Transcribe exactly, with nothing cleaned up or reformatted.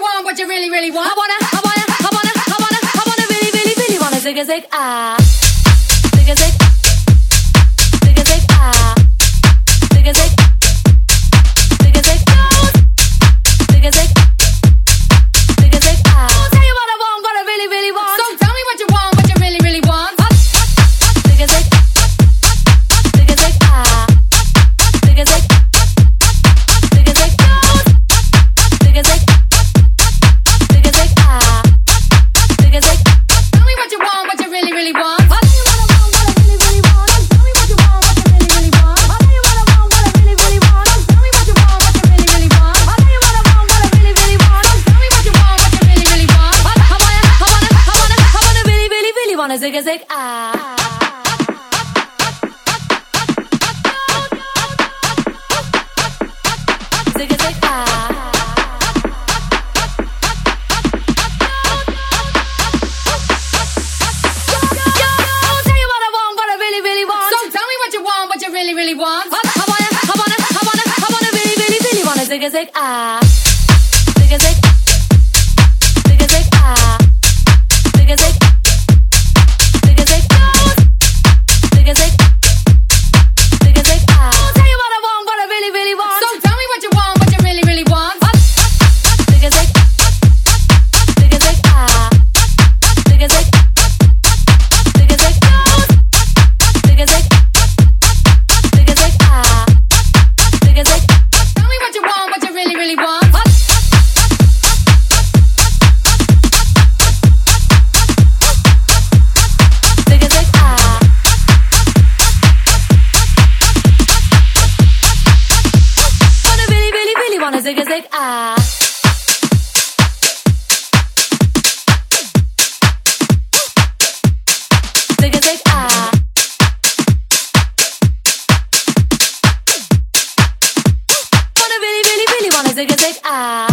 want, what you really, really want. I wanna, I wanna, I wanna, I wanna, I wanna really, really, really wanna zig a zig ah, zig a zig, zig a zig ah, zig a zig, zig a zig goes, zig a zig, zig a zig ah. I'll tell you what I want, what I really, really want. So tell me what you want, what you really, really want. Zig a zig, zig a zig ah, zig a zig, zig a zig goes, zig a zig, zig a zig ah, zig a zig. Tell me what you want, what you really, really want. Wanna zig a zig ah, zig a zig ah. I'll tell you what I want, what I really, really want. So tell me what you want, what you really, really want. I wanna, I wanna, I wanna, I wanna really, really, really wanna zig a zig ah, zig a zig, zig a zig ah, zig a zig. Zig a zig ah, zig a zig ah. Wanna really, really, really wanna zig a zig ah.